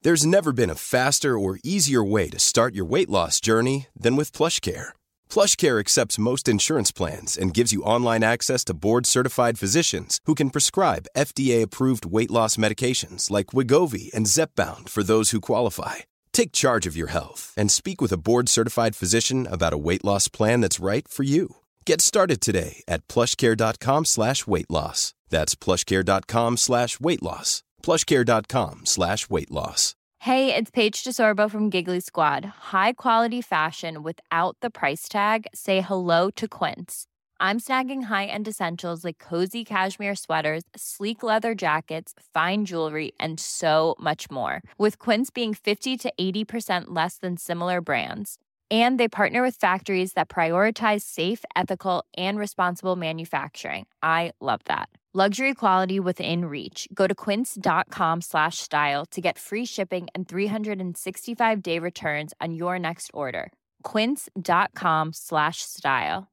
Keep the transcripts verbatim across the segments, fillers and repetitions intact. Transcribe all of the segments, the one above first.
There's never been a faster or easier way to start your weight loss journey than with PlushCare. PlushCare accepts most insurance plans and gives you online access to board-certified physicians who can prescribe F D A-approved weight loss medications like Wegovy and Zepbound for those who qualify. Take charge of your health and speak with a board-certified physician about a weight loss plan that's right for you. Get started today at plushcare.com slash weight loss. That's plushcare.com slash weight loss. plushcare.com slash weight loss. Hey, it's Paige DeSorbo from Giggly Squad. High quality fashion without the price tag. Say hello to Quince. I'm snagging high-end essentials like cozy cashmere sweaters, sleek leather jackets, fine jewelry, and so much more. With Quince being fifty to eighty percent less than similar brands. And they partner with factories that prioritize safe, ethical, and responsible manufacturing. I love that. Luxury quality within reach. Go to quince.com slash style to get free shipping and three sixty-five day returns on your next order. Quince.com slash style.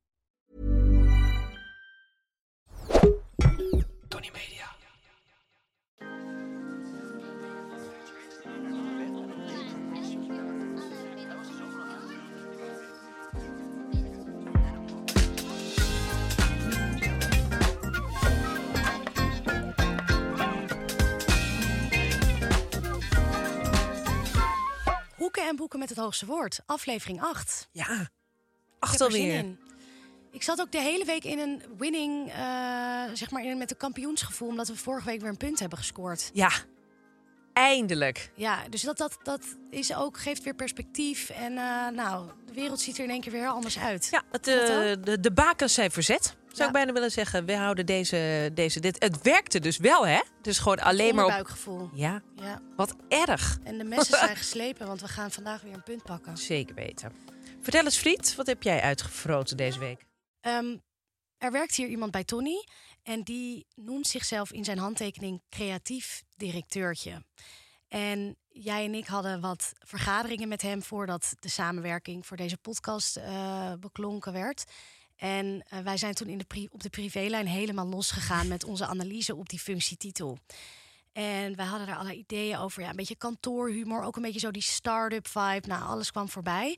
Tony Media. Hoeken en boeken met het hoogste woord. Aflevering acht. Ja, acht acht alweer. Ik zat ook de hele week in een winning, uh, zeg maar in, met een kampioensgevoel, omdat we vorige week weer een punt hebben gescoord. Ja, eindelijk. Ja, dus dat, dat, dat is ook, geeft weer perspectief. En uh, nou, de wereld ziet er in één keer weer heel anders uit. Ja, het, uh, de, de bakens zijn verzet, zou ja. ik bijna willen zeggen. We houden deze, deze dit. Het werkte dus wel, hè? Dus gewoon alleen maar op buikgevoel. Ja. ja, wat erg. En de messen zijn geslepen, want we gaan vandaag weer een punt pakken. Zeker weten. Vertel eens, Friet, wat heb jij uitgefroten deze week? Um, er werkt hier iemand bij Tony en die noemt zichzelf in zijn handtekening creatief directeurtje. En jij en ik hadden wat vergaderingen met hem voordat de samenwerking voor deze podcast uh, beklonken werd. En uh, wij zijn toen in de pri- op de privélijn helemaal losgegaan met onze analyse op die functietitel. En wij hadden daar allerlei ideeën over. Ja, een beetje kantoorhumor, ook een beetje zo die start-up vibe. Nou, alles kwam voorbij.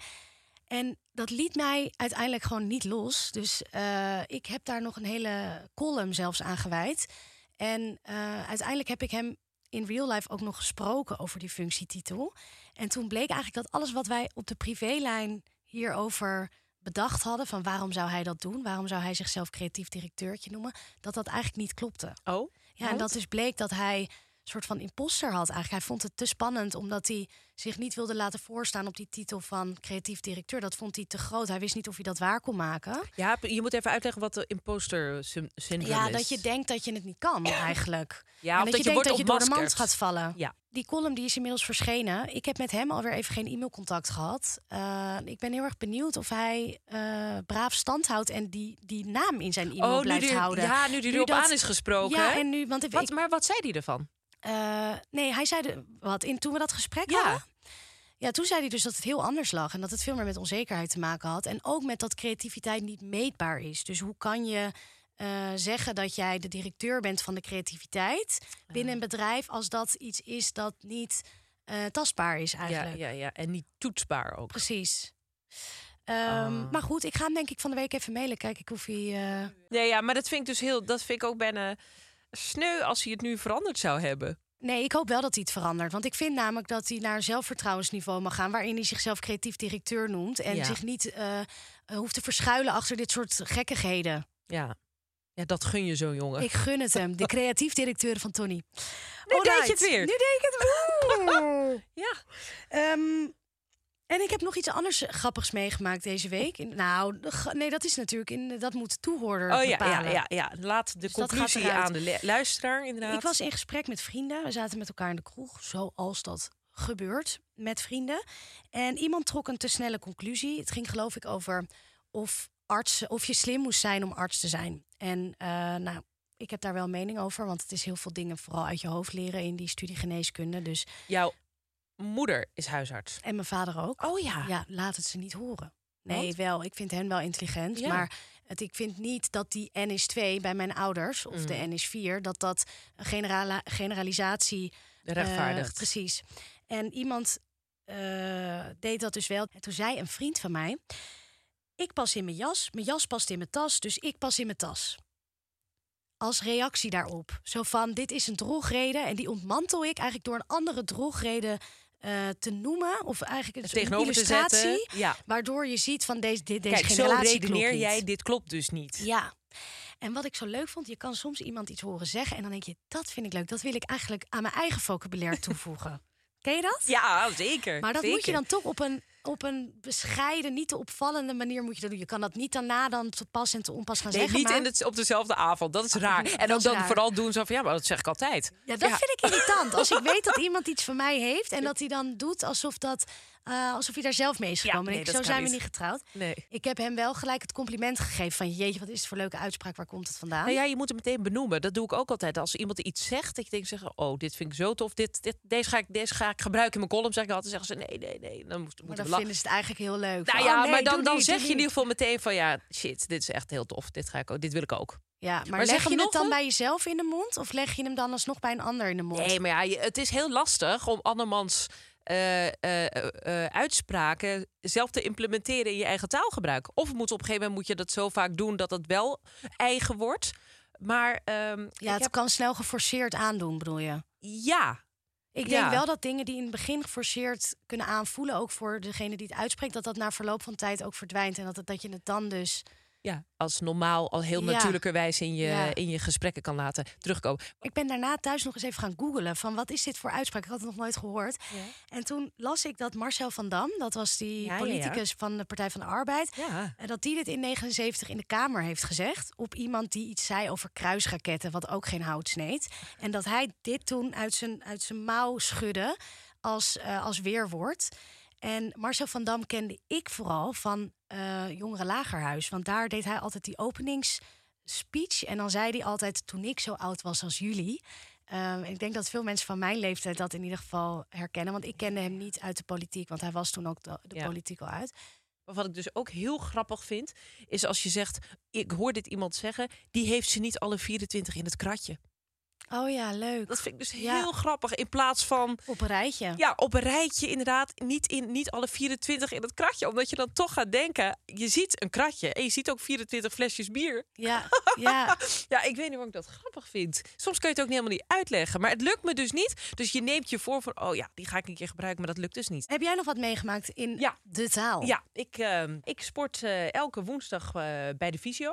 En dat liet mij uiteindelijk gewoon niet los. Dus uh, ik heb daar nog een hele column zelfs aan gewijd. En uh, uiteindelijk heb ik hem in real life ook nog gesproken over die functietitel. En toen bleek eigenlijk dat alles wat wij op de privélijn hierover bedacht hadden, van waarom zou hij dat doen? Waarom zou hij zichzelf creatief directeurtje noemen? Dat dat eigenlijk niet klopte. Oh? Ja, en dat dus bleek dat hij een soort van imposter had eigenlijk. Hij vond het te spannend omdat hij zich niet wilde laten voorstaan op die titel van creatief directeur. Dat vond hij te groot. Hij wist niet of hij dat waar kon maken. Ja, je moet even uitleggen wat de imposter syndroom ja, is. dat je denkt dat je het niet kan eigenlijk. Ja, en of dat, dat je, je denkt wordt dat je door de ontmaskerd. mand gaat vallen. Ja. Die column die is inmiddels verschenen. Ik heb met hem alweer even geen e-mailcontact gehad. Uh, ik ben heel erg benieuwd of hij uh, braaf stand houdt en die, die naam in zijn e-mail oh, blijft die, houden. Ja, nu die erop dat, aan is gesproken. Ja, hè? en nu, want ik, wat, maar wat zei hij ervan? Uh, nee, hij zei de, wat in toen we dat gesprek ja. hadden. Ja, toen zei hij dus dat het heel anders lag en dat het veel meer met onzekerheid te maken had. En ook met dat creativiteit niet meetbaar is. Dus hoe kan je uh, zeggen dat jij de directeur bent van de creativiteit binnen een bedrijf als dat iets is dat niet uh, tastbaar is eigenlijk. Ja, ja, ja, en niet toetsbaar ook. Precies. Um, uh. Maar goed, ik ga hem denk ik van de week even mailen. Kijk ik of hij... Uh... Nee, ja, maar dat vind ik dus heel, dat vind ik ook bijna sneu als hij het nu veranderd zou hebben. Nee, ik hoop wel dat hij het verandert. Want ik vind namelijk dat hij naar een zelfvertrouwensniveau mag gaan, waarin hij zichzelf creatief directeur noemt. En ja. zich niet uh, hoeft te verschuilen achter dit soort gekkigheden. Ja. Ja, dat gun je zo, jongen. Ik gun het hem. De creatief directeur van Tony. Nu oh, deed je het weer. Nu deed ik het. ja. Um, en ik heb nog iets anders grappigs meegemaakt deze week. Nou, nee, dat is natuurlijk in dat moet de toehoorder oh, ja, bepalen. Ja, ja, ja. Laat de dus conclusie aan de luisteraar, inderdaad. Ik was in gesprek met vrienden. We zaten met elkaar in de kroeg, zoals dat gebeurt met vrienden. En iemand trok een te snelle conclusie. Het ging geloof ik over of arts, of je slim moest zijn om arts te zijn. En uh, nou, ik heb daar wel een mening over, want het is heel veel dingen vooral uit je hoofd leren in die studie geneeskunde. Dus jouw moeder is huisarts. En mijn vader ook. Oh ja. Ja, laat het ze niet horen. Nee, Wat? wel. Ik vind hen wel intelligent. Ja. Maar het, ik vind niet dat die N is twee bij mijn ouders, of mm. de N is vier, dat dat een generala- generalisatie rechtvaardigt. Uh, precies. En iemand uh, deed dat dus wel. En toen zei een vriend van mij... ik pas in mijn jas, mijn jas past in mijn tas... dus ik pas in mijn tas. Als reactie daarop. Zo van, dit is een drogreden... en die ontmantel ik eigenlijk door een andere drogreden... Uh, te noemen, of eigenlijk een tegenover illustratie, te zetten, ja. waardoor je ziet van deze, dit, deze Kijk, generatie zo redeneer klopt jij, niet. dit klopt dus niet. Ja, en wat ik zo leuk vond, je kan soms iemand iets horen zeggen... en dan denk je, dat vind ik leuk, dat wil ik eigenlijk aan mijn eigen vocabulaire toevoegen. Ken je dat? Ja, zeker. Maar dat zeker. moet je dan toch op een, op een bescheiden, niet te opvallende manier moet je dat doen. Je kan dat niet daarna dan te pas en te onpas gaan nee, zeggen. niet maar... in het, op dezelfde avond. Dat is raar. Dat en ook is dan raar. vooral doen zo van, ja, maar dat zeg ik altijd. Ja, dat ja. vind ik irritant. Als ik weet dat iemand iets van mij heeft... en dat hij dan doet alsof, dat, uh, alsof hij daar zelf mee is gekomen. Ja, nee, ik, dat zo kan zijn we niet. niet getrouwd. Nee. Ik heb hem wel gelijk het compliment gegeven van... jeetje, wat is het voor leuke uitspraak, waar komt het vandaan? Nou ja, je moet het meteen benoemen. Dat doe ik ook altijd. Als iemand iets zegt, dat je denkt, zeggen, oh, dit vind ik zo tof. Dit, dit, deze, ga ik, deze ga ik gebruiken in mijn column. Zeg ik altijd, zeggen ze, nee, nee, nee. Dan moet, maar dan we vinden ze het eigenlijk heel leuk. Nou Van, ja, oh, nee, maar dan, doe dan niet, zeg doe je in niet. ieder geval meteen van, ja, shit, dit is echt heel tof. Dit ga ik ook, dit wil ik ook. Ja, maar, Maar zeg leg hem je nog het dan een- bij jezelf in de mond? Of leg je hem dan alsnog bij een ander in de mond? Nee, maar ja, je- het is heel lastig om andermans uh, uh, uh, uitspraken zelf te implementeren in je eigen taalgebruik. Of het moet op een gegeven moment moet je dat zo vaak doen dat het wel eigen wordt. Maar um, Ja, ik het heb, kan snel geforceerd aandoen, bedoel je? ja. Ik denk Ja. wel dat dingen die in het begin geforceerd kunnen aanvoelen... ook voor degene die het uitspreekt... dat dat na verloop van tijd ook verdwijnt. En dat, het, dat je het dan dus... Ja, als normaal, al heel Ja. natuurlijkerwijs in je, Ja. in je gesprekken kan laten terugkomen. Ik ben daarna thuis nog eens even gaan googlen... van wat is dit voor uitspraak? Ik had het nog nooit gehoord. Ja. En toen las ik dat Marcel van Dam... dat was die Ja, ja, politicus ja. van de Partij van de Arbeid... Ja. en dat die dit in negenenzeventig in de Kamer heeft gezegd... op iemand die iets zei over kruisraketten... wat ook geen hout sneed. En dat hij dit toen uit zijn, uit zijn mouw schudde als, uh, als weerwoord... En Marcel van Dam kende ik vooral van uh, Jongeren Lagerhuis. Want daar deed hij altijd die openingsspeech. En dan zei hij altijd, toen ik zo oud was als jullie... Uh, ik denk dat veel mensen van mijn leeftijd dat in ieder geval herkennen. Want ik kende hem niet uit de politiek. Want hij was toen ook de, de Ja. politiek al uit. Maar wat ik dus ook heel grappig vind, is als je zegt, ik hoor dit iemand zeggen, die heeft ze niet alle vierentwintig in het kratje. Oh ja, leuk. Dat vind ik dus Ja. heel grappig. In plaats van, Op een rijtje. ja, op een rijtje inderdaad, niet, in, niet alle vierentwintig in het kratje. Omdat je dan toch gaat denken, je ziet een kratje en je ziet ook vierentwintig flesjes bier. Ja, ja. Ja, ik weet niet waarom ik dat grappig vind. Soms kun je het ook helemaal niet uitleggen. Maar het lukt me dus niet. Dus je neemt je voor van, oh ja, die ga ik een keer gebruiken. Maar dat lukt dus niet. Heb jij nog wat meegemaakt in Ja. de taal? Ja, ik, uh, ik sport uh, elke woensdag uh, bij de fysio.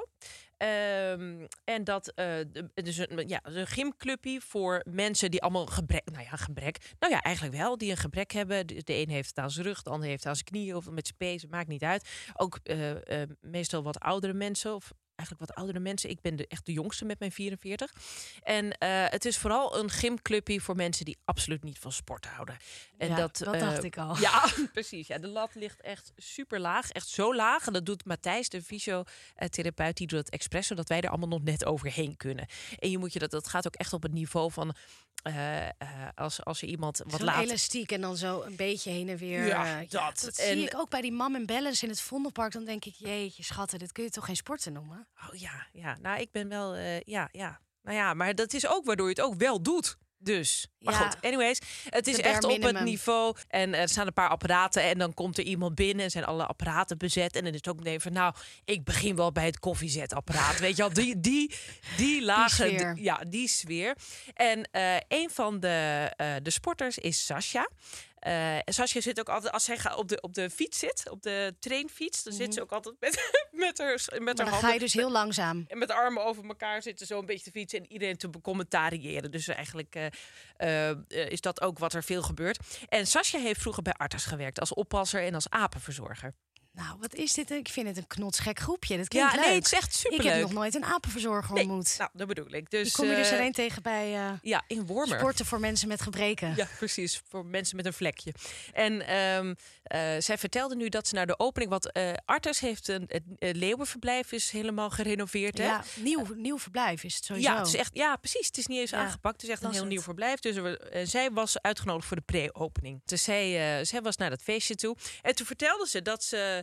Um, en dat uh, dus een, ja, een gymclubje voor mensen die allemaal gebrek, nou ja, gebrek, nou ja, eigenlijk wel, die een gebrek hebben. De, de een heeft het aan zijn rug, de ander heeft het aan zijn knieën of met zijn pezen, maakt niet uit. Ook uh, uh, meestal wat oudere mensen of eigenlijk wat oudere mensen. Ik ben de, echt de jongste met mijn vierenveertig. En uh, het is vooral een gymclubje voor mensen die absoluut niet van sport houden. En Ja, dat, dat uh, dacht ik al. Ja, precies. Ja, de lat ligt echt super laag. Echt zo laag. En dat doet Matthijs, de fysiotherapeut, die doet het expres, zodat wij er allemaal nog net overheen kunnen. En je moet je dat, dat gaat ook echt op het niveau van Uh, uh, als, als er iemand wat Zo'n laat... elastiek en dan zo een beetje heen en weer. Ja, uh, dat. Ja, dat En- zie ik ook bij die Mam en Balance in het Vondelpark. Dan denk ik, jeetje schatten, dit kun je toch geen sporten noemen? Oh ja, ja. Nou, ik ben wel... Uh, ja, ja. Nou ja, maar dat is ook waardoor je het ook wel doet. Dus. Maar Ja. goed, anyways. Het is De echt bare op het minimum. niveau. En er staan een paar apparaten. En dan komt er iemand binnen. En zijn alle apparaten bezet. En dan is het ook meteen van... Nou, ik begin wel bij het koffiezetapparaat. Weet je wel? Die, die, die lage... sfeer. die- ja, die sfeer. En uh, een van de, uh, de sporters is Sascha. Uh, Sascha zit ook altijd, als zij gaat op de, op de fiets zit, op de trainfiets, dan zit ze ook altijd met, met haar, met Maar haar dan handen. ga je dus heel langzaam. En met de armen over elkaar zitten, zo een beetje te fietsen en iedereen te becommentariëren. Dus eigenlijk uh, uh, is dat ook wat er veel gebeurt. En Sascha heeft vroeger bij Artas gewerkt als oppasser en als apenverzorger. Nou, wat is dit? Ik vind het een knotsgek groepje. Dat klinkt Ja, leuk. nee, het is echt superleuk. Ik heb nog nooit een apenverzorger Nee, ontmoet. nou, dat bedoel ik. Dus, Die kom je dus uh, alleen tegen bij uh, ja, in Wormer. sporten voor mensen met gebreken. Ja, precies. Voor mensen met een vlekje. En um, uh, zij vertelde nu dat ze naar de opening... Want uh, Artes heeft een... Het uh, leeuwenverblijf is helemaal gerenoveerd. Hè? Ja, nieuw, nieuw verblijf is het sowieso. Ja, het is echt, ja, precies. Het is niet eens Ja, aangepakt. Het is echt dat een is heel het. nieuw verblijf. Dus er, uh, zij was uitgenodigd voor de pre-opening. Dus zij, uh, zij was naar dat feestje toe. En toen vertelde ze dat ze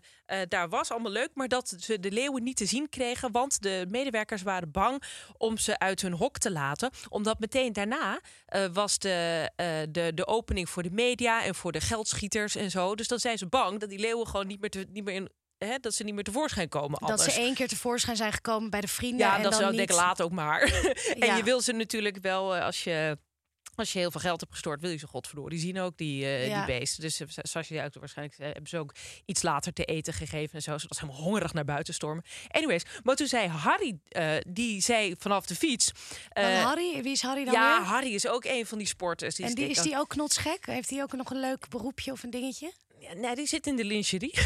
uh, daar was. Allemaal leuk, maar dat ze de leeuwen niet te zien kregen. Want de medewerkers waren bang om ze uit hun hok te laten. Omdat meteen daarna uh, was de, uh, de, de opening voor de media en voor de geldschieters en zo. Dus dan zijn ze bang dat die leeuwen gewoon niet meer, te, niet meer in... He, dat ze niet meer tevoorschijn komen. Dat anders. ze één keer tevoorschijn zijn gekomen bij de vrienden. Ja, en dat dan zou niet... ik denk laat ook maar. en Ja. je wil ze natuurlijk wel, als je, als je heel veel geld hebt gestort, wil je ze godverdorie zien ook, die, uh, Ja. die beesten. Dus zoals je ook waarschijnlijk uh, hebben ze ook iets later te eten gegeven en zo, zodat ze helemaal hongerig naar buiten stormen. Anyways, maar toen zei Harry, uh, die zei vanaf de fiets. Dan Uh, Harry, wie is Harry dan ja, weer? Harry is ook een van die sporters. Die En die, is is die ook knotsgek? Heeft hij ook nog een leuk beroepje of een dingetje? Ja, nee, die zit in de lingerie.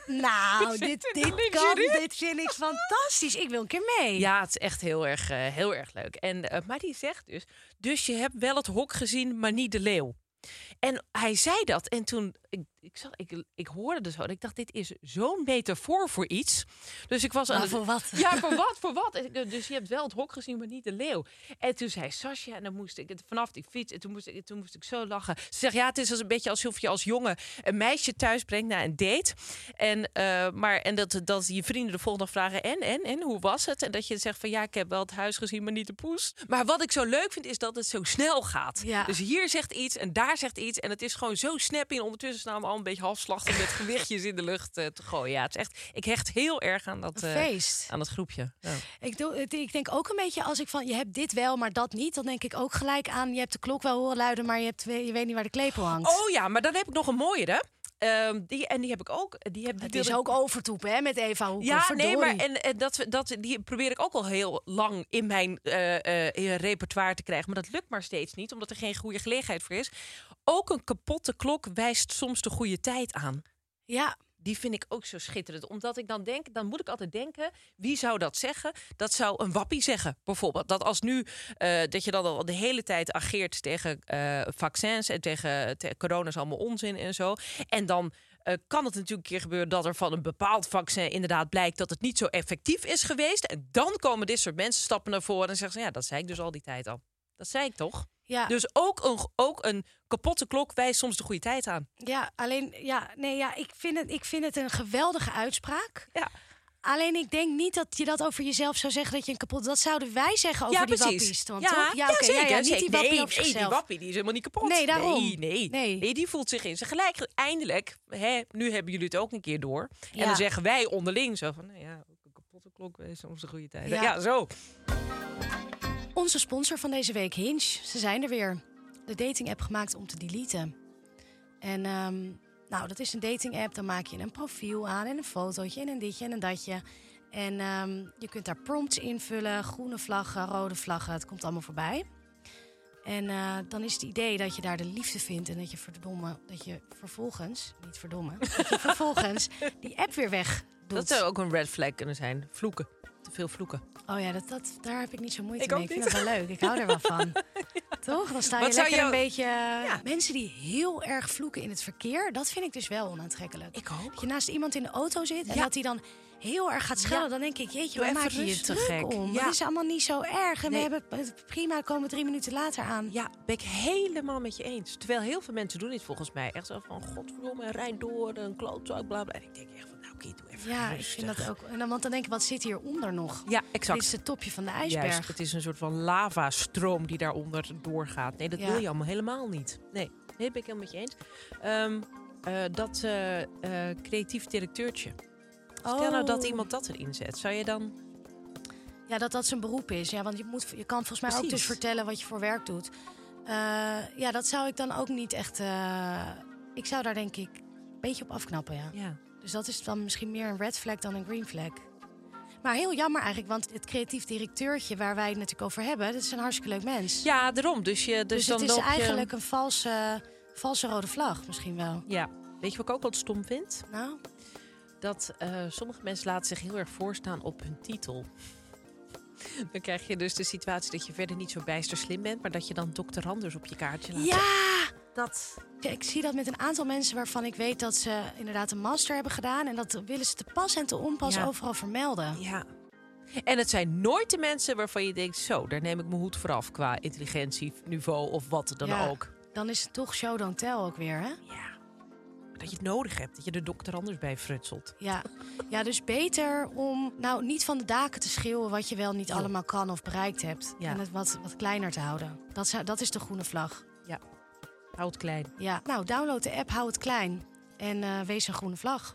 Nou, dit, dit kan, dit vind ik fantastisch. Ik wil een keer mee. Ja, het is echt heel erg, uh, heel erg leuk. En, uh, maar die zegt dus, dus je hebt wel het hok gezien, maar niet de leeuw. En hij zei dat en toen, ik, ik, zag, ik, ik hoorde het zo en ik dacht, dit is zo'n metafoor voor iets. Dus ik was aan Maar het, voor wat? Ja, voor wat, voor wat? En ik, dus je hebt wel het hok gezien, maar niet de leeuw. En toen zei Sascha, en dan moest ik vanaf die fiets, en toen moest ik, toen moest ik zo lachen. Ze zegt, ja, het is als een beetje alsof je als jongen een meisje thuis brengt naar een date. En, uh, maar, en dat, dat je vrienden de volgende dag vragen, en, en, en, hoe was het? En dat je zegt van, ja, ik heb wel het huis gezien, maar niet de poes. Maar wat ik zo leuk vind, is dat het zo snel gaat. Ja. Dus hier zegt iets en daar zegt iets. En het is gewoon zo snappy. En ondertussen staan we al een beetje halfslachtig met gewichtjes in de lucht uh, te gooien. Ja, het is echt, ik hecht heel erg aan dat, uh, feest. aan dat groepje. Ja. Ik, doe, ik denk ook een beetje als ik van, je hebt dit wel, maar dat niet. Dan denk ik ook gelijk aan, je hebt de klok wel horen luiden, maar je, hebt, je weet niet waar de klepel hangt. Oh ja, maar dan heb ik nog een mooiere. Um, die, en die heb ik ook. Die heb, die het is wilde... ook overtoepen, hè, met Eva Hoeken. Ja, Verdorie. nee, maar en, en dat, dat, die probeer ik ook al heel lang in mijn uh, uh, in repertoire te krijgen. Maar dat lukt maar steeds niet, omdat er geen goede gelegenheid voor is. Ook een kapotte klok wijst soms de goede tijd aan. Ja. Die vind ik ook zo schitterend. Omdat ik dan denk, dan moet ik altijd denken, wie zou dat zeggen? Dat zou een wappie zeggen, bijvoorbeeld. Dat als nu, uh, dat je dan al de hele tijd ageert tegen uh, vaccins en tegen, tegen corona is allemaal onzin en zo. En dan uh, kan het natuurlijk een keer gebeuren dat er van een bepaald vaccin inderdaad blijkt dat het niet zo effectief is geweest. En dan komen dit soort mensen stappen naar voren en zeggen ze, ja, dat zei ik dus al die tijd al. Dat zei ik toch? Ja. Dus ook een, ook een kapotte klok wijst soms de goede tijd aan. Ja, alleen, ja, nee, ja, ik vind het, ik vind het een geweldige uitspraak. Ja. Alleen ik denk niet dat je dat over jezelf zou zeggen dat je een kapot... Dat zouden wij zeggen over ja, die precies. wappies. Dan, ja, toch? ja, okay, zeker. Ja, ja, niet zeker. die wappie nee, op nee, die zichzelf. wappie die is helemaal niet kapot. Nee, daarom. Nee, nee. Nee. nee die voelt zich in zijn gelijk. Eindelijk, hè, nu hebben jullie het ook een keer door. En Ja. dan zeggen wij onderling zo van, nou ja, ook een kapotte klok is soms de goede tijd. Ja. Ja. ja, zo. Onze sponsor van deze week, Hinge, ze zijn er weer. De dating app gemaakt om te deleten. En um, nou, dat is een dating app. Dan maak je een profiel aan en een fotootje en een ditje en een datje. En um, je kunt daar prompts invullen. Groene vlaggen, rode vlaggen. Het komt allemaal voorbij. En uh, dan is het idee dat je daar de liefde vindt. En dat je verdomme, dat je vervolgens, niet verdomme, dat je vervolgens die app weer weg doet. Dat zou ook een red flag kunnen zijn. Vloeken. Te veel vloeken. Oh ja, dat, dat, daar heb ik niet zo moeite Ik mee. ook Ik vind niet. dat wel leuk. Ik hou er wel van. Ja. Toch? Dan sta je Wat zou lekker jou- een beetje... Ja. Mensen die heel erg vloeken in het verkeer, dat vind ik dus wel onaantrekkelijk. Ik ook. Dat je naast iemand in de auto zit en Ja. dat hij dan heel erg gaat schelden. Ja. Dan denk ik, jeetje, Doe waar even maak je je rustig, druk gek. om? Ja. Het is allemaal niet zo erg. En Nee. we hebben het prima, komen drie minuten later aan. Ja, ben ik helemaal met je eens. Terwijl heel veel mensen doen dit volgens mij. Echt zo van, godverdomme, rijd door, een klootzak, bla bla. En ik denk echt van, nou oké, doe even Ja, ik rustig. vind dat ook. En dan, want dan denk ik, wat zit hieronder nog? Ja, Dit exact. is het topje van de ijsberg. Juist, het is een soort van lavastroom die daaronder doorgaat. Nee, dat Ja. wil je allemaal helemaal niet. Nee, nee, ben ik helemaal met je eens. Um, uh, dat uh, uh, creatief directeurtje. Stel nou dat Oh. iemand dat erin zet. Zou je dan... Ja, dat dat zijn beroep is. Ja, want je, moet, je kan volgens mij ook Precies. dus vertellen wat je voor werk doet. Uh, ja, dat zou ik dan ook niet echt... Uh, ik zou daar denk ik een beetje op afknappen, ja. Ja. Dus dat is dan misschien meer een red flag dan een green flag. Maar heel jammer eigenlijk, want het creatief directeurtje waar wij het natuurlijk over hebben, dat is een hartstikke leuk mens. Ja, daarom. Dus, je, dus, dus dan het is loop je... eigenlijk een valse, valse rode vlag misschien wel. Ja. Weet je wat ik ook wat stom vind? Nou, Dat uh, sommige mensen laten zich heel erg voorstaan op hun titel. Dan krijg je dus de situatie dat je verder niet zo bijster slim bent, maar dat je dan doctorandus op je kaartje laat. ja! Dat... Ja, ik zie dat met een aantal mensen waarvan ik weet dat ze inderdaad een master hebben gedaan. En dat willen ze te pas en te onpas Ja. overal vermelden. Ja. En het zijn nooit de mensen waarvan je denkt, zo, daar neem ik mijn hoed voor af qua intelligentieniveau of wat dan Ja. ook. Dan is het toch show don't tell ook weer, hè? Ja. Dat je het nodig hebt. Dat je de dokter anders bij frutselt. Ja. ja, dus beter om nou niet van de daken te schreeuwen wat je wel niet Ja. allemaal kan of bereikt hebt. Ja. En het wat, wat kleiner te houden. Dat, zou, dat is de groene vlag. Ja, houd klein. Ja, nou, download de app, hou het klein. En uh, wees een groene vlag.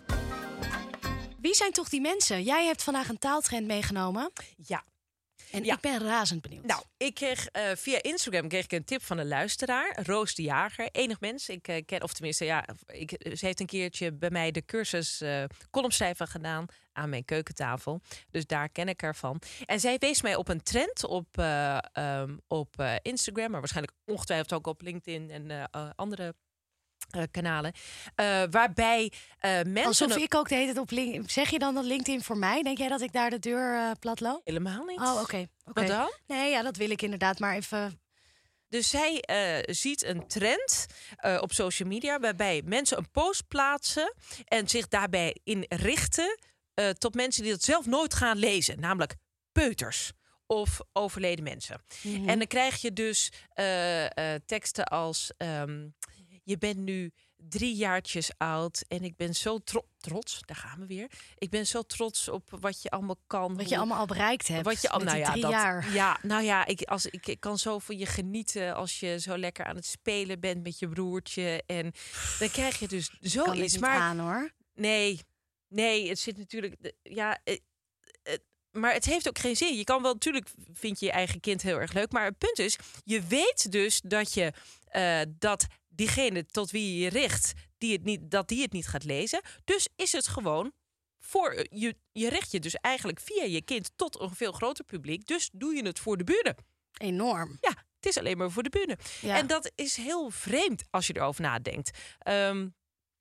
Wie zijn toch die mensen? Jij hebt vandaag een taaltrend meegenomen. Ja. En Ja. ik ben razend benieuwd. Nou, ik kreeg uh, via Instagram kreeg ik een tip van een luisteraar, Roos de Jager. Enig mens. Ik uh, ken, of tenminste, ja, ik, ze heeft een keertje bij mij de cursus uh, columnschrijven gedaan aan mijn keukentafel. Dus daar ken ik haar van. En zij wees mij op een trend op, uh, um, op uh, Instagram, maar waarschijnlijk ongetwijfeld ook op LinkedIn en uh, uh, andere Uh, kanalen, uh, waarbij uh, mensen... Alsof ik ook de hele tijd op LinkedIn... Zeg je dan dat LinkedIn voor mij? Denk jij dat ik daar de deur uh, plat loop? Helemaal niet. Oh, oké. Okay, okay. Wat dan? Nee, ja, dat wil ik inderdaad, maar even... Dus zij uh, ziet een trend uh, op social media... waarbij mensen een post plaatsen... en zich daarbij in richten... Uh, tot mensen die dat zelf nooit gaan lezen. Namelijk peuters of overleden mensen. Mm-hmm. En dan krijg je dus uh, uh, teksten als... Um, je bent nu drie jaartjes oud en ik ben zo tro- trots. Daar gaan we weer. Ik ben zo trots op wat je allemaal kan. Wat je allemaal al bereikt hebt. Wat je al, met nou die ja, drie dat, jaar. Ja, nou ja, ik, als, ik, ik kan zo van je genieten als je zo lekker aan het spelen bent met je broertje. En dan krijg je dus zoiets. Kan niet maar aan, hoor. Nee, nee, het zit natuurlijk. Ja. Het, het, Maar het heeft ook geen zin. Je kan wel, natuurlijk vind je je eigen kind heel erg leuk. Maar het punt is, je weet dus dat je uh, dat diegene tot wie je je richt, die het niet, dat die het niet gaat lezen. Dus is het gewoon voor je. Je richt je dus eigenlijk via je kind tot een veel groter publiek. Dus doe je het voor de buren. Enorm. Ja, het is alleen maar voor de buren. Ja. En dat is heel vreemd als je erover nadenkt. Um,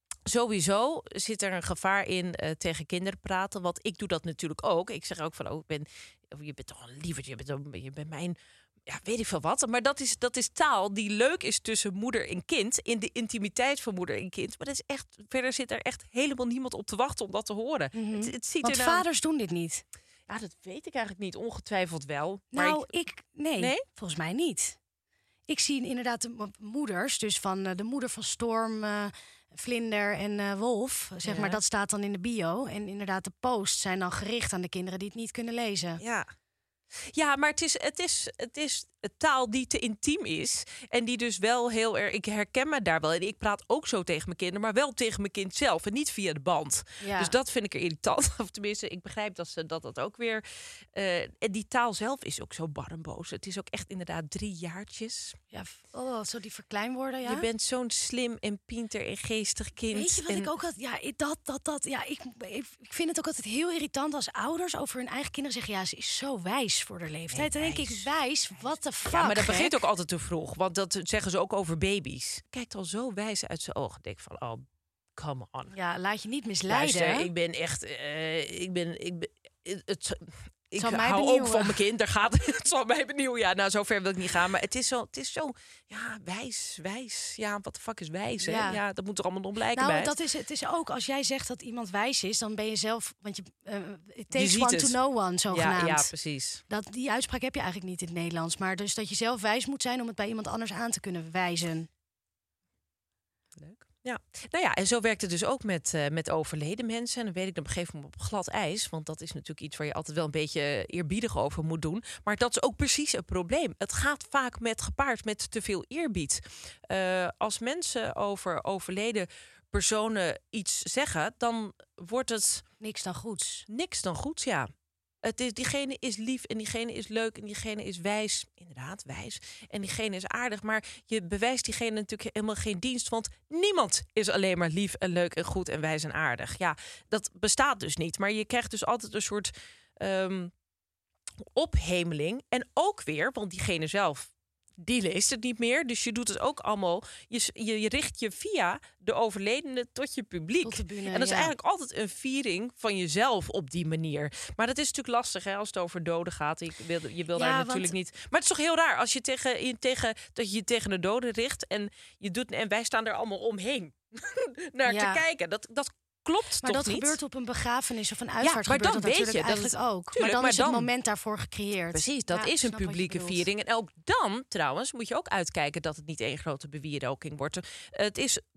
Sowieso zit er een gevaar in uh, tegen kinderen praten. Want ik doe dat natuurlijk ook. Ik zeg ook van, oh, ik ben, je bent toch een lievertje. Je bent, je bent mijn, ja, weet ik veel wat. Maar dat is, dat is taal die leuk is tussen moeder en kind. In de intimiteit van moeder en kind. Maar dat is echt, verder zit er echt helemaal niemand op te wachten om dat te horen. Mm-hmm. Het, het ziet Want er nou... vaders doen dit niet. Ja, dat weet ik eigenlijk niet. Ongetwijfeld wel. Nou, maar ik... ik... Nee, nee, volgens mij niet. Ik zie inderdaad de moeders. Dus van uh, de moeder van Storm... Uh, Vlinder en uh, Wolf, zeg ja. maar, dat staat dan in de bio. En inderdaad, de posts zijn dan gericht aan de kinderen die het niet kunnen lezen. Ja, ja, maar het is, het is, het is taal die te intiem is. En die dus wel heel erg... Ik herken me daar wel. En ik praat ook zo tegen mijn kinderen, maar wel tegen mijn kind zelf. En niet via de band. Ja. Dus dat vind ik er irritant. Of tenminste, ik begrijp dat ze dat, dat ook weer... Uh, en die taal zelf is ook zo bar en boos. Het is ook echt inderdaad drie jaartjes. Ja, oh, zo die verkleinwoorden, ja. Je bent zo'n slim en pinter en geestig kind. Weet je wat en... ik ook had? Ja, dat, dat, dat. Ja, ik, ik vind het ook altijd heel irritant als ouders over hun eigen kinderen zeggen... ja, ze is zo wijs voor de leeftijd. Nee, dan denk ik, wijs, wat de fuck, Ja, maar dat gek? begint ook altijd te vroeg. Want dat zeggen ze ook over baby's. Kijkt al zo wijs uit zijn ogen. Denk van, oh, come on. Ja, laat je niet misleiden. Luister, ik ben echt... Uh, ik ben... Ik ben het, ik zal mij hou benieuwen. ook van mijn kind. Daar gaat het. zal mij benieuwen. Ja, nou, zover wil ik niet gaan. Maar het is zo... Het is zo ja, wijs, wijs. Ja, wat de fuck is wijs, hè? Ja. ja, dat moet er allemaal nog blijken nou, bij. dat is, het is ook, als jij zegt dat iemand wijs is... dan ben je zelf... Want je, uh, it takes je one het. to know one, zogenaamd. Ja, ja, precies. Dat, die uitspraak heb je eigenlijk niet in het Nederlands. Maar dus dat je zelf wijs moet zijn om het bij iemand anders aan te kunnen wijzen. Leuk. Ja, nou ja, en zo werkt het dus ook met, uh, met overleden mensen. En dan weet ik op een gegeven moment op glad ijs. Want dat is natuurlijk iets waar je altijd wel een beetje eerbiedig over moet doen. Maar dat is ook precies een probleem. Het gaat vaak met gepaard met te veel eerbied. Uh, als mensen over overleden personen iets zeggen, dan wordt het... Niks dan goeds. Niks dan goeds, ja. Het is, diegene is lief en diegene is leuk en diegene is wijs. Inderdaad, wijs. En diegene is aardig. Maar je bewijst diegene natuurlijk helemaal geen dienst. Want niemand is alleen maar lief en leuk en goed en wijs en aardig. Ja, dat bestaat dus niet. Maar je krijgt dus altijd een soort um, ophemeling. En ook weer, want diegene zelf, die leest het niet meer. Dus je doet het ook allemaal. Je, je, je richt je via de overledene tot je publiek. Tot de bühne, en dat is ja. eigenlijk altijd een viering van jezelf op die manier. Maar dat is natuurlijk lastig, hè, als het over doden gaat. Je wil, je wil Ja, daar want... natuurlijk niet... Maar het is toch heel raar als je tegen, je tegen, dat je je tegen de doden richt. En, je doet, en wij staan er allemaal omheen naar ja. te kijken. Dat, dat klopt maar toch dat niet? gebeurt op een begrafenis of een uitvaart. Ja, maar gebeurt dan dat weet natuurlijk je, dat eigenlijk is- ook. tuurlijk, maar dan maar is dan- het moment daarvoor gecreëerd. Precies, dat Ja, is ik een snap wat je publieke bedoelt. viering. En ook dan, trouwens, moet je ook uitkijken dat het niet één grote bewieroking wordt. Het is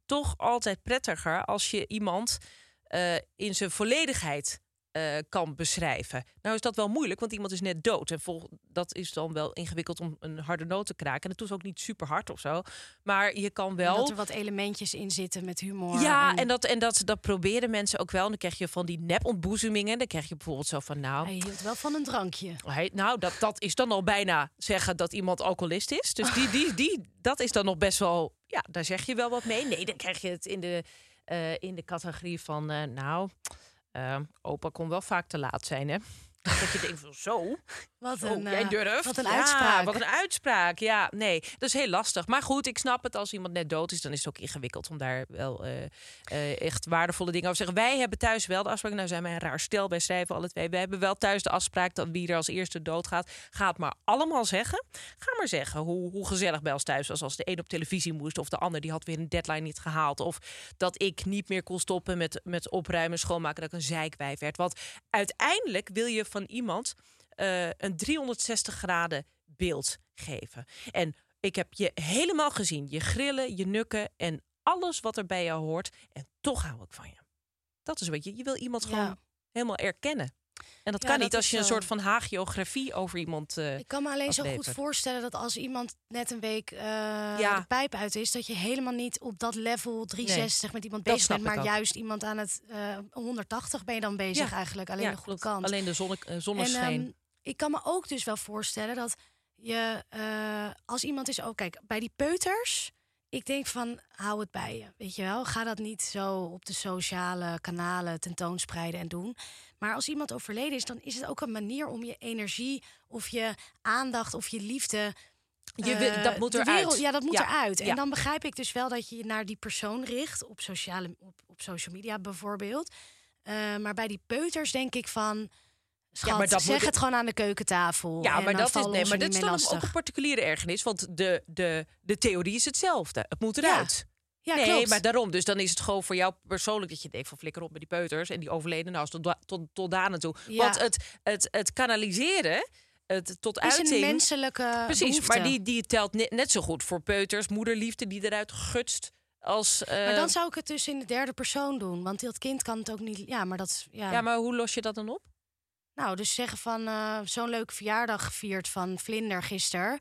toch altijd prettiger als je iemand uh, in zijn volledigheid uh, kan beschrijven. Nou is dat wel moeilijk, want iemand is net dood. En vol, dat is dan wel ingewikkeld om een harde noot te kraken. En dat doet ook niet super hard of zo. Maar je kan wel... En dat er wat elementjes in zitten met humor. Ja, en, en dat, en dat, dat proberen mensen ook wel. Dan krijg je van die nepontboezemingen. Dan krijg je bijvoorbeeld zo van, nou... Hij hield wel van een drankje. Hij, nou, dat, dat is dan al bijna zeggen dat iemand alcoholist is. Dus die, die, die, dat is dan nog best wel... Ja, daar zeg je wel wat mee. Nee, dan krijg je het in de, uh, in de categorie van... Uh, nou, uh, opa kon wel vaak te laat zijn, hè? Dat je denkt van zo, wat zo, een, uh, jij durft. Wat een ja, uitspraak. Wat een uitspraak, ja. Nee, dat is heel lastig. Maar goed, ik snap het. Als iemand net dood is, dan is het ook ingewikkeld... om daar wel uh, uh, echt waardevolle dingen over te zeggen. Wij hebben thuis wel de afspraak... Nou zijn wij een raar stel, wij schrijven alle twee. Wij hebben wel thuis de afspraak dat wie er als eerste doodgaat... gaat maar allemaal zeggen. Ga maar zeggen hoe, hoe gezellig bij ons thuis was... als de een op televisie moest of de ander die had weer een deadline niet gehaald... of dat ik niet meer kon stoppen met, met opruimen, schoonmaken... dat ik een zeikwijf werd. Want uiteindelijk wil je van iemand... Uh, een driehonderdzestig graden beeld geven. En ik heb je helemaal gezien. Je grillen, je nukken en alles wat er bij jou hoort. En toch hou ik van je. Dat is wat je. Je wil iemand ja. gewoon helemaal erkennen. En dat ja, kan dat niet als je zo. een soort van hagiografie over iemand uh, Ik kan me alleen aflevert. zo goed voorstellen dat als iemand net een week uh, ja. de pijp uit is... dat je helemaal niet op dat level driehondzestig nee, met iemand dat bezig bent... maar ook. juist iemand aan het uh, honderdtachtig ben je dan bezig ja. eigenlijk. Alleen ja, de goede klopt. kant. Alleen de zonne, uh, zonneschijn. En, um, ik kan me ook dus wel voorstellen dat je uh, als iemand is... Oh, kijk, bij die peuters... Ik denk van, hou het bij je, weet je wel. Ga dat niet zo op de sociale kanalen tentoonspreiden en doen. Maar als iemand overleden is, dan is het ook een manier om je energie... of je aandacht of je liefde... Je wil, dat moet eruit. Wereld, ja, dat moet ja. eruit. En ja. dan begrijp ik dus wel dat je je naar die persoon richt... op, sociale, op, op social media bijvoorbeeld. Uh, maar bij die peuters denk ik van... Schat, ja, maar dat zeg moet... het gewoon aan de keukentafel. Ja, en maar dan dat is nee, maar dat is dan lastig. ook een particuliere ergernis, want de, de, de theorie is hetzelfde. Het moet eruit. Ja, nee, klopt. maar daarom. Dus dan is het gewoon voor jou persoonlijk dat je denkt van flikker op met die peuters en die overleden nou tot, tot, tot daar naartoe. Ja. Want het, het, het kanaliseren, het tot is uiting... Is een menselijke Precies, behoefte. maar die, die telt net, net zo goed voor peuters, moederliefde die eruit gutst. Als, uh... Maar dan zou ik het dus in de derde persoon doen, want dat kind kan het ook niet... Ja, maar, dat, ja. ja, maar hoe los je dat dan op? Nou, dus zeggen van uh, zo'n leuke verjaardag gevierd van Vlinder gisteren.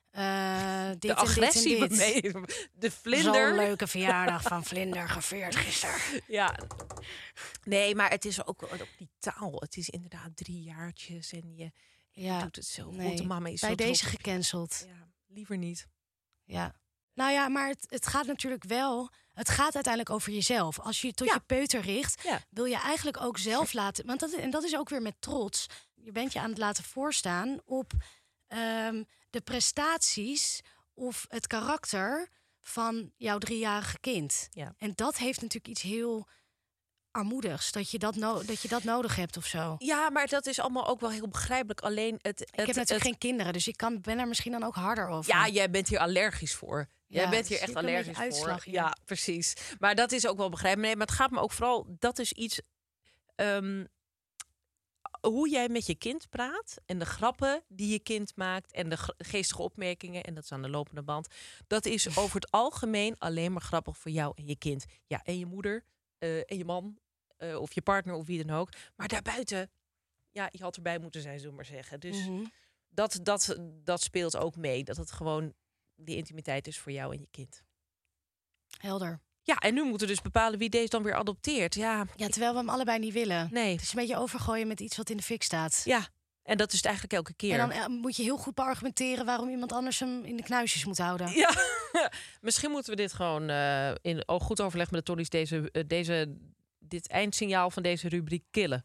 Uh, dit de agressie en dit en dit. Mee. De Vlinder. Zo'n leuke verjaardag van Vlinder gevierd gisteren. Ja. Nee, maar het is ook, ook die taal. Het is inderdaad drie jaartjes en je, ja, je doet het zo nee. goed. De mama is bij zo deze trots. gecanceld. Ja, liever niet. Ja. Nou ja, maar het, het gaat natuurlijk wel... Het gaat uiteindelijk over jezelf. Als je je tot ja. je peuter richt, ja. wil je eigenlijk ook zelf laten... Want dat, en dat is ook weer met trots. Je bent je aan het laten voorstaan op um, de prestaties... of het karakter van jouw driejarige kind. Ja. En dat heeft natuurlijk iets heel armoedigs. Dat je dat, no- dat je dat nodig hebt of zo. Ja, maar dat is allemaal ook wel heel begrijpelijk. Alleen het... het ik heb natuurlijk het, geen kinderen, dus ik kan, ben er misschien dan ook harder over. Ja, jij bent hier allergisch voor. Jij Ja, bent hier dus echt ik ben een allergisch beetje uitslag, voor. ja. Ja, precies. Maar dat is ook wel begrijpelijk. Nee, maar het gaat me ook vooral... Dat is iets... Um, hoe jij met je kind praat en de grappen die je kind maakt en de geestige opmerkingen, en dat is aan de lopende band, dat is over het algemeen alleen maar grappig voor jou en je kind. Ja, en je moeder uh, en je man uh, of je partner of wie dan ook. Maar daarbuiten, ja, je had erbij moeten zijn, zullen we maar zeggen. Dus Mm-hmm. dat, dat, dat speelt ook mee. Dat het gewoon die intimiteit is voor jou en je kind. Helder. Ja, en nu moeten we dus bepalen wie deze dan weer adopteert. Ja, Ja, terwijl we hem allebei niet willen. nee. Het is een beetje overgooien met iets wat in de fik staat. Ja, en dat is het eigenlijk elke keer. En dan uh, moet je heel goed beargumenteren waarom iemand anders hem in de knuisjes moet houden. Ja, misschien moeten we dit gewoon uh, in oh, goed overleg met de Tonnies deze, uh, deze, dit eindsignaal van deze rubriek killen.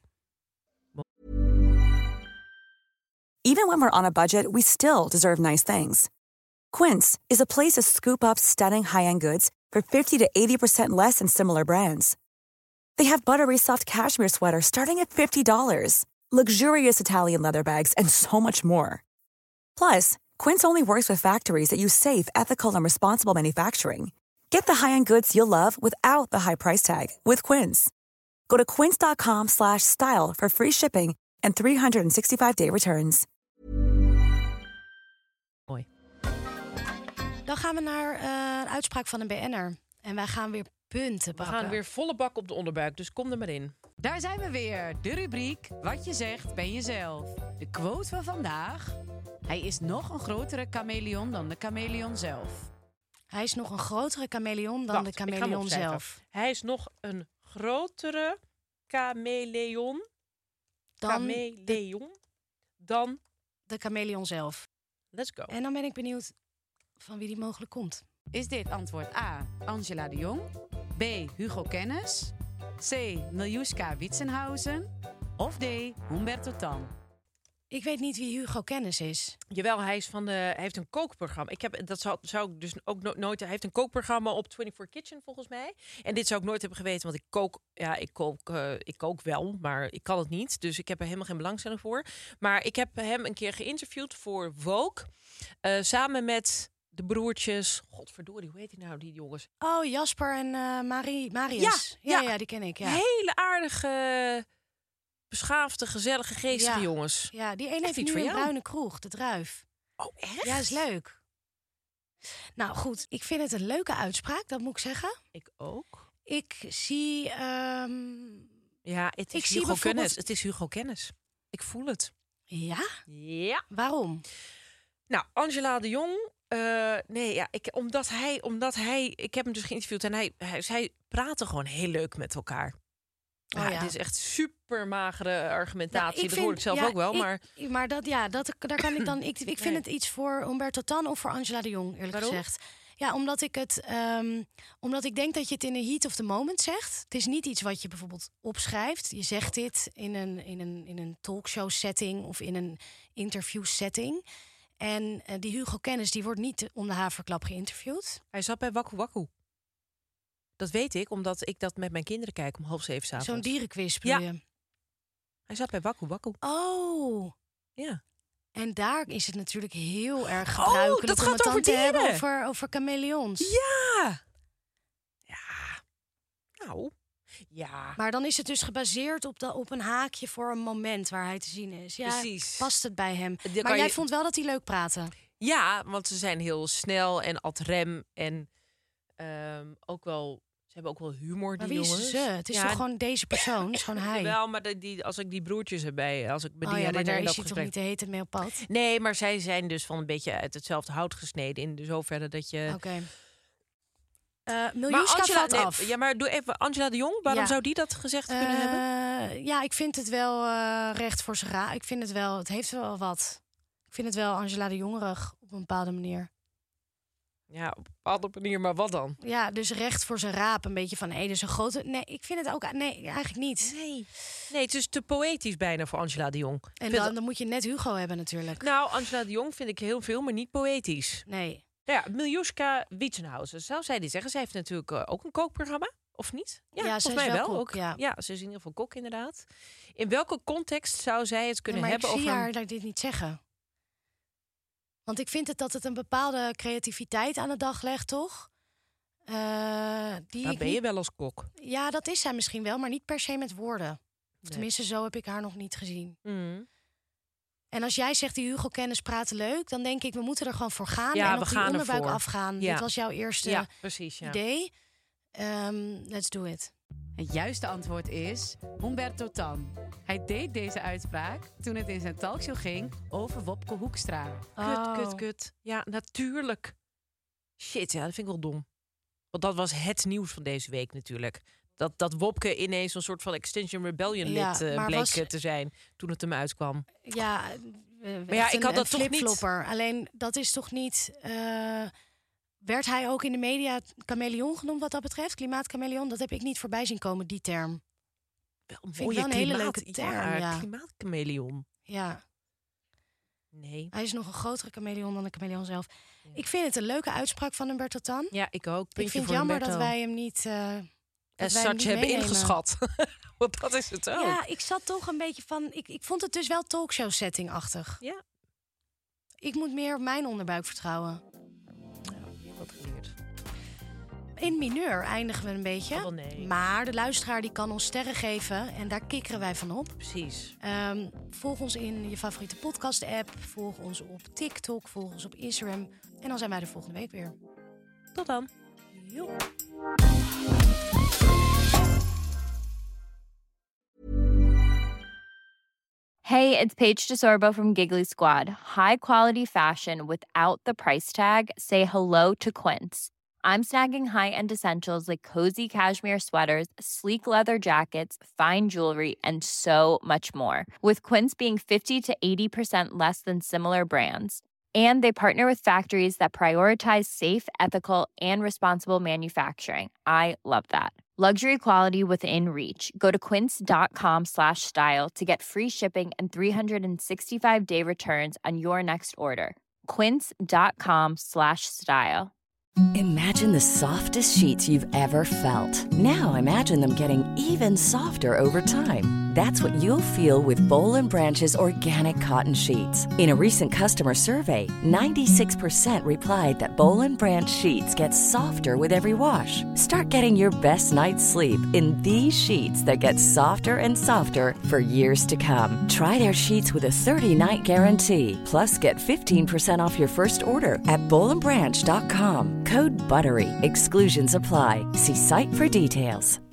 Even when we're on a budget, we still deserve nice things. Quince is a place to scoop up stunning high-end goods for fifty to eighty percent less than similar brands. They have buttery soft cashmere sweaters starting at fifty dollars, luxurious Italian leather bags, and so much more. Plus, Quince only works with factories that use safe, ethical, and responsible manufacturing. Get the high-end goods you'll love without the high price tag with Quince. Go to quince.com slash style for free shipping and three sixty-five day returns. Mooi. Dan gaan we naar uh, een uitspraak van een B N'er. En wij gaan weer punten We pakken. gaan weer volle bak op de onderbuik, dus kom er maar in. Daar zijn we weer, de rubriek Wat je zegt ben jezelf. De quote van vandaag. Hij is nog een grotere chameleon dan de chameleon zelf. Hij is nog een grotere chameleon dan Wacht, de ik ga hem chameleon opschrijven. zelf. Hij is nog een grotere chameleon, Dan chameleon dan... de chameleon zelf. Let's go. En dan ben ik benieuwd van wie die mogelijk komt. Is dit antwoord A, Angela de Jong? B, Hugo Kennis? C, Miljuska Witsenhausen? Of D, Humberto Tan? Ik weet niet wie Hugo Kennis is. Jawel, hij, is van de, hij heeft een kookprogramma. Ik heb, dat zou, zou ik dus ook no- nooit... Hij heeft een kookprogramma op twenty-four Kitchen, volgens mij. En dit zou ik nooit hebben geweten, want ik kook... Ja, ik kook, uh, ik kook wel, maar ik kan het niet. Dus ik heb er helemaal geen belangstelling voor. Maar ik heb hem een keer geïnterviewd voor Vogue. Uh, samen met de broertjes... Godverdorie, hoe heet die nou, die jongens? Oh, Jasper en uh, Marie, Marius. Ja, Ja, ja. ja, die ken ik. Ja, Hele aardige, beschaafde, gezellige, geestige Ja. jongens. ja die een Echt heeft iets nu voor een jou. bruine kroeg, de Druif. Oh, echt? Ja, is leuk. Nou goed, ik vind het een leuke uitspraak, dat moet ik zeggen. Ik ook. Ik zie... ehm, Ja, het is Ik zie Hugo bijvoorbeeld- Kennis. Het is Hugo Kennis. Ik voel het. Ja? Ja. Waarom? Nou, Angela de Jong. eh, nee, ja, ik, omdat hij, omdat hij, ik heb hem dus geïnterviewd en hij, hij, zij praten gewoon heel leuk met elkaar. Oh, ja, ja. Het is echt super magere argumentatie. Nou, dat hoor ik zelf ja, ook wel, ik- maar Maar dat, ja, dat, daar kan ik dan... Ik, ik vind Nee. het iets voor Humberto Tan of voor Angela de Jong, eerlijk Waarom? gezegd. Ja, omdat ik het... ehm, omdat ik denk dat je het in de heat of the moment zegt. Het is niet iets wat je bijvoorbeeld opschrijft. Je zegt dit in een, in een, in een talkshow setting of in een interview setting. En eh, die Hugo Kennis, die wordt niet om de haverklap geïnterviewd. hij zat bij Waku Waku. Dat weet ik, omdat ik dat met mijn kinderen kijk om half zeven 's avonds. Zo'n dierenquiz bedoel Ja. je? Hij zat bij Waku Waku. Oh, Ja. en daar is het natuurlijk heel erg Oh, gebruikelijk dat om gaat het dan over te hebben dieren. over, over chameleons. Ja. Ja. Nou. Ja. Maar dan is het dus gebaseerd op, de, op een haakje voor een moment waar hij te zien is. Ja, Precies. past het bij hem. Dan Maar kan jij je- vond wel dat hij leuk praatte. Ja, want ze zijn heel snel en ad rem. En ehm, ook wel, ze hebben ook wel humor, Maar die wie jongens. is ze? Het is Ja, toch gewoon deze persoon? Het is gewoon hij. Wel, maar de, die, als ik die broertjes erbij, als ik me die oh ja, maar herinner daar in is dat hij toch gesprek. niet de hete mee op pad? Nee, maar zij zijn dus van een beetje uit hetzelfde hout gesneden. In de zoverre dat je... Oké. Eh Maar Miljuska Angela, valt nee, af. Ja, maar doe even Angela de Jong. Waarom Ja. zou die dat gezegd kunnen hebben? Eh, ja, ik vind het wel eh, recht voor zijn raap. Ik vind het wel, het heeft wel wat. Ik vind het wel Angela de Jongerig op een bepaalde manier. Ja, op een bepaalde manier, maar wat dan? Ja, dus recht voor zijn raap. Een beetje van, hé, dus een grote... Nee, ik vind het ook... Nee, eigenlijk niet. Nee. Nee, het is te poëtisch bijna voor Angela de Jong. En vind dan, dan moet je net Hugo hebben natuurlijk. Nou, Angela de Jong vind ik heel veel, maar niet poëtisch. Nee. Ja, Miljuska Witsenhausen. Zou zij die zeggen? Zij heeft natuurlijk uh, ook een kookprogramma, of niet? Ja, volgens zij is mij wel wel. kok, ook. ja. ja, ze is in ieder geval kok inderdaad. In welke context zou zij het kunnen Ja, maar hebben ik zie over... haar dat dit niet zeggen. Want ik vind het dat het een bepaalde creativiteit aan de dag legt, toch? Uh, die Dat ik ben je niet- wel als kok. Ja, dat is zij misschien wel, maar niet per se met woorden. Of Nee. tenminste, zo heb ik haar nog niet gezien. Mm. En als jij zegt, die Hugo Kennis praten leuk... dan denk ik, we moeten er gewoon voor gaan. Ja, en we op die gaan onderbuik ervoor. afgaan. Ja. Dit was jouw eerste Ja, precies. Ja. idee. Ehm, let's do it. Het juiste antwoord is Humberto Tan. Hij deed deze uitspraak toen het in zijn talkshow ging over Wopke Hoekstra. Kut, Oh. kut, kut. Ja, natuurlijk. Shit, ja, dat vind ik wel dom. Want dat was het nieuws van deze week natuurlijk. Dat, dat Wopke ineens een soort van Extinction Rebellion Ja, lid eh, maar bleek was- eh, te zijn toen het hem uitkwam. Ja, Maar ja, ik had dat toch niet- flipflopper. Alleen, dat is toch niet... eh, werd hij ook in de media chameleon genoemd wat dat betreft? Klimaatchameleon? Dat heb ik niet voorbij zien komen, die term. Wel een Vind ik mooie wel een hele klimaat- leuke term, Ja, ja. klimaatchameleon. Ja, Nee. hij is nog een grotere chameleon dan de chameleon zelf. Ja. Ik vind het een leuke uitspraak van Humberto Tan. Ja, ik ook. Ik Puntje vind het voor jammer Humberto. dat wij hem niet... eh, dat As wij hem such niet hebben meenemen. ingeschat. Want dat is het ook. Ja, ik zat toch een beetje van... Ik, ik vond het dus wel talkshow-setting-achtig. Ja. Ik moet meer op mijn onderbuik vertrouwen. Wat geleerd. In mineur eindigen we een beetje. Oh, wel nee. Maar de luisteraar die kan ons sterren geven. En daar kikkeren wij van op. Precies. Ehm, volg ons in je favoriete podcast-app. Volg ons op TikTok. Volg ons op Instagram. En dan zijn wij de volgende week weer. Tot dan. Hey, it's Paige DeSorbo from Giggly Squad. High quality fashion without the price tag. Say hello to Quince. I'm snagging high-end essentials like cozy cashmere sweaters, sleek leather jackets, fine jewelry, and so much more. With Quince being fifty to eighty percent less than similar brands. And they partner with factories that prioritize safe, ethical, and responsible manufacturing. I love that. Luxury quality within reach. Go to quince.com slash style to get free shipping and three sixty-five day returns on your next order. Quince.com slash style. Imagine the softest sheets you've ever felt. Now imagine them getting even softer over time. That's what you'll feel with Boll and Branch's organic cotton sheets. In a recent customer survey, ninety-six percent replied that Boll and Branch sheets get softer with every wash. Start getting your best night's sleep in these sheets that get softer and softer for years to come. Try their sheets with a thirty-night guarantee. Plus, get fifteen percent off your first order at boll and branch dot com. Code BUTTERY. Exclusions apply. See site for details.